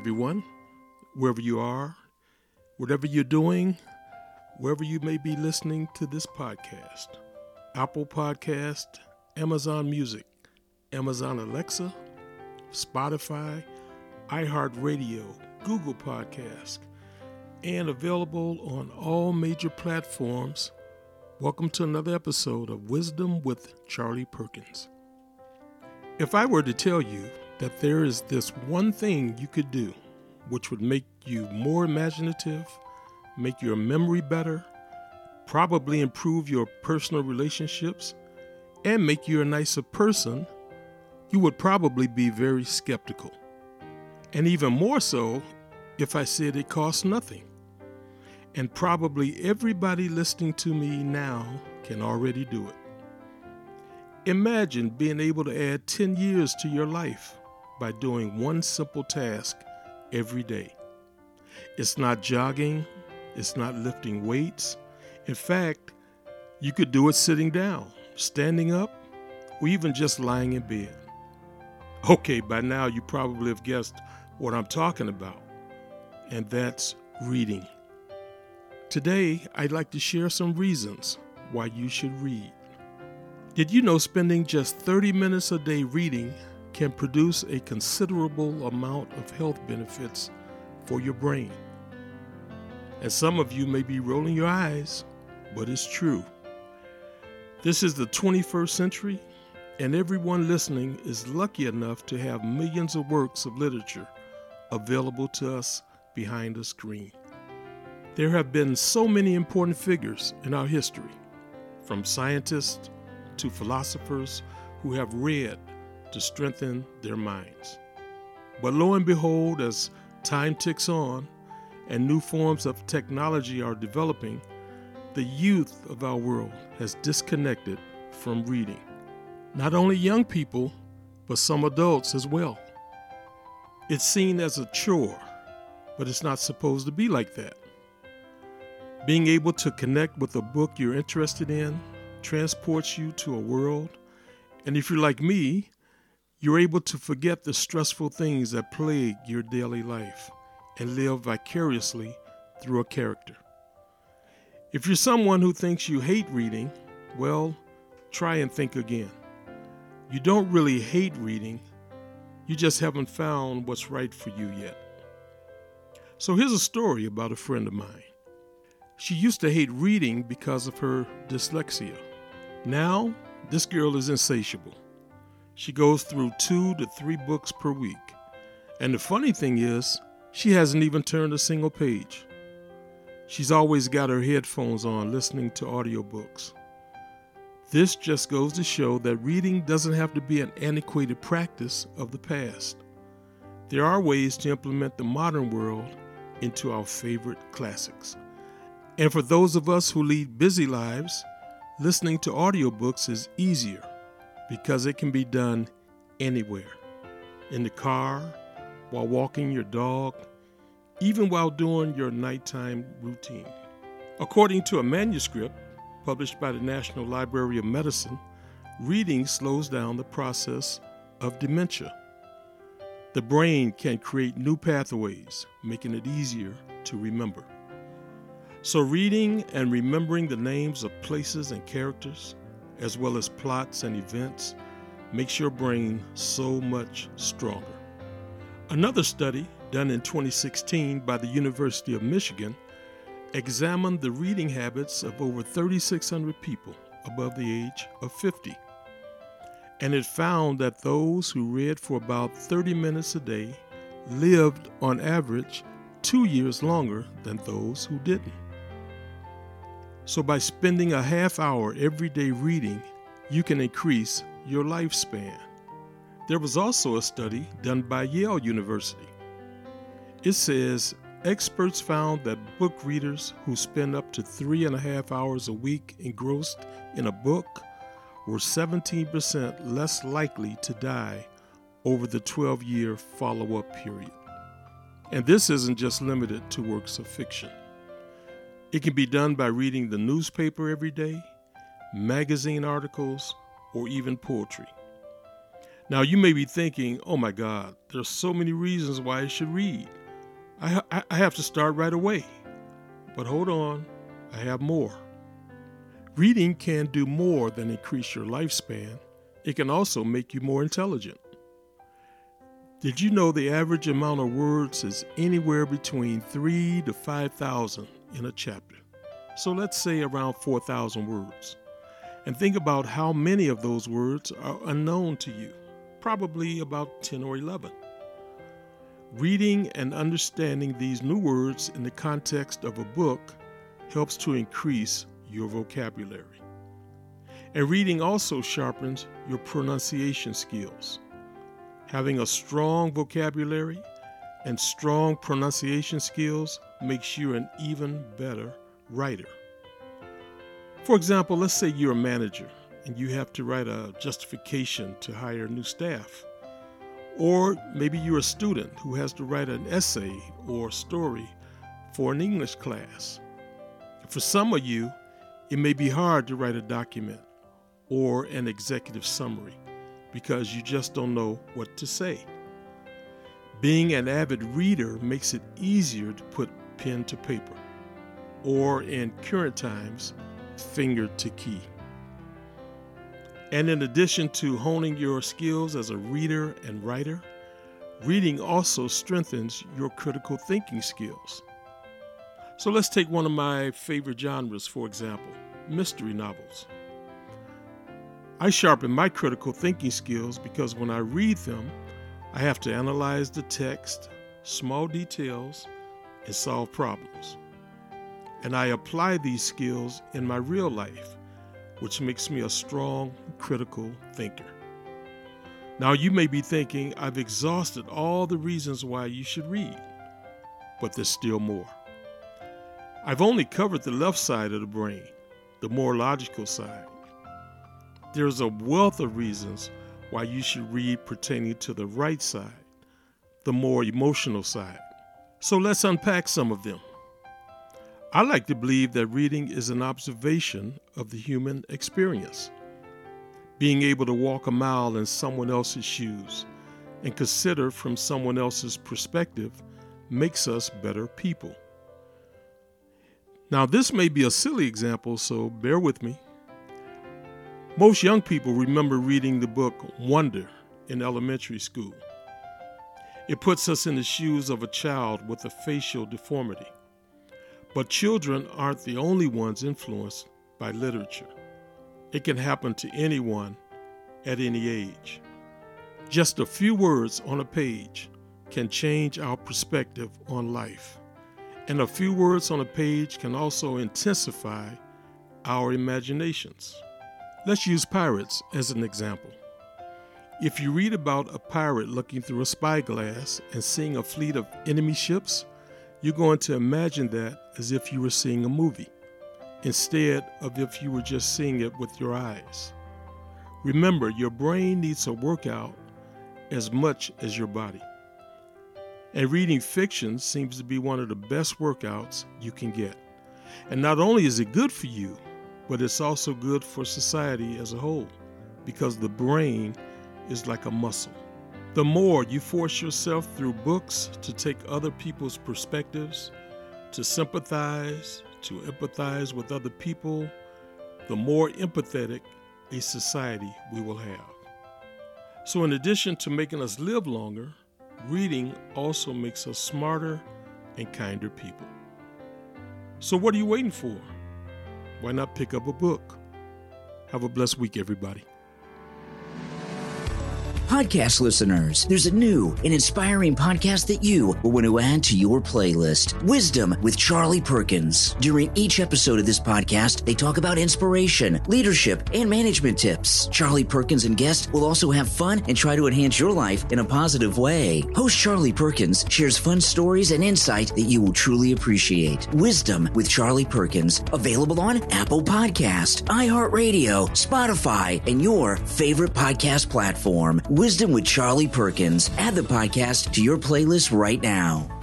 everyone, wherever you are, whatever you're doing, wherever you may be listening to this podcast. Apple Podcast, Amazon Music, Amazon Alexa, Spotify, iHeartRadio, Google Podcast, and available on all major platforms. Welcome to another episode of Wisdom with Charlie Perkins. If I were to tell you that there is this one thing you could do which would make you more imaginative, make your memory better, probably improve your personal relationships, and make you a nicer person, you would probably be very skeptical. And even more so if I said it costs nothing. And probably everybody listening to me now can already do it. Imagine being able to add 10 years to your life by doing one simple task every day. It's not jogging, it's not lifting weights. In fact, you could do it sitting down, standing up, or even just lying in bed. Okay, by now you probably have guessed what I'm talking about, and that's reading. Today, I'd like to share some reasons why you should read. Did you know spending just 30 minutes a day reading can produce a considerable amount of health benefits for your brain? And some of you may be rolling your eyes, but it's true. This is the 21st century, and everyone listening is lucky enough to have millions of works of literature available to us behind a screen. There have been so many important figures in our history, from scientists to philosophers who have read to strengthen their minds. But lo and behold, as time ticks on and new forms of technology are developing, the youth of our world has disconnected from reading. Not only young people, but some adults as well. It's seen as a chore, but it's not supposed to be like that. Being able to connect with a book you're interested in transports you to a world, and if you're like me, you're able to forget the stressful things that plague your daily life and live vicariously through a character. If you're someone who thinks you hate reading, well, try and think again. You don't really hate reading, you just haven't found what's right for you yet. So here's a story about a friend of mine. She used to hate reading because of her dyslexia. Now, this girl is insatiable. She goes through 2 to 3 books per week. And the funny thing is, she hasn't even turned a single page. She's always got her headphones on listening to audiobooks. This just goes to show that reading doesn't have to be an antiquated practice of the past. There are ways to implement the modern world into our favorite classics. And for those of us who lead busy lives, listening to audiobooks is easier because it can be done anywhere. In the car, while walking your dog, even while doing your nighttime routine. According to a manuscript published by the National Library of Medicine, reading slows down the process of dementia. The brain can create new pathways, making it easier to remember. So reading and remembering the names of places and characters, as well as plots and events, makes your brain so much stronger. Another study done in 2016 by the University of Michigan examined the reading habits of over 3,600 people above the age of 50. And it found that those who read for about 30 minutes a day lived on average 2 years longer than those who didn't. So by spending a half hour every day reading, you can increase your lifespan. There was also a study done by Yale University. It says experts found that book readers who spend up to 3.5 hours a week engrossed in a book were 17% less likely to die over the 12-year follow-up period. And this isn't just limited to works of fiction. It can be done by reading the newspaper every day, magazine articles, or even poetry. Now, you may be thinking, oh my God, there's so many reasons why I should read. I have to start right away. But hold on, I have more. Reading can do more than increase your lifespan. It can also make you more intelligent. Did you know the average amount of words is anywhere between 3,000 to 5,000 in a chapter? So let's say around 4,000 words. And think about how many of those words are unknown to you. Probably about 10 or 11. Reading and understanding these new words in the context of a book helps to increase your vocabulary. And reading also sharpens your pronunciation skills. Having a strong vocabulary and strong pronunciation skills makes you an even better writer. For example, let's say you're a manager and you have to write a justification to hire new staff. Or maybe you're a student who has to write an essay or story for an English class. For some of you, it may be hard to write a document or an executive summary because you just don't know what to say. Being an avid reader makes it easier to put pen to paper, or in current times, finger to key. And in addition to honing your skills as a reader and writer, reading also strengthens your critical thinking skills. So let's take one of my favorite genres, for example, mystery novels. I sharpen my critical thinking skills because when I read them, I have to analyze the text, small details, and solve problems. And I apply these skills in my real life, which makes me a strong, critical thinker. Now, you may be thinking, I've exhausted all the reasons why you should read, but there's still more. I've only covered the left side of the brain, the more logical side. There's a wealth of reasons why you should read pertaining to the right side, the more emotional side. So let's unpack some of them. I like to believe that reading is an observation of the human experience. Being able to walk a mile in someone else's shoes and consider from someone else's perspective makes us better people. Now, this may be a silly example, so bear with me. Most young people remember reading the book Wonder in elementary school. It puts us in the shoes of a child with a facial deformity. But children aren't the only ones influenced by literature. It can happen to anyone at any age. Just a few words on a page can change our perspective on life. And a few words on a page can also intensify our imaginations. Let's use pirates as an example. If you read about a pirate looking through a spyglass and seeing a fleet of enemy ships, you're going to imagine that as if you were seeing a movie, instead of if you were just seeing it with your eyes. Remember, your brain needs a workout as much as your body. And reading fiction seems to be one of the best workouts you can get. And not only is it good for you, but it's also good for society as a whole, because the brain is like a muscle. The more you force yourself through books to take other people's perspectives, to sympathize, to empathize with other people, the more empathetic a society we will have. So in addition to making us live longer, reading also makes us smarter and kinder people. So what are you waiting for? Why not pick up a book? Have a blessed week, everybody. Podcast listeners, there's a new and inspiring podcast that you will want to add to your playlist. Wisdom with Charlie Perkins. During each episode of this podcast, they talk about inspiration, leadership, and management tips. Charlie Perkins and guests will also have fun and try to enhance your life in a positive way. Host Charlie Perkins shares fun stories and insight that you will truly appreciate. Wisdom with Charlie Perkins, available on Apple Podcast, iHeartRadio, Spotify, and your favorite podcast platform. Wisdom with Charlie Perkins. Add the podcast to your playlist right now.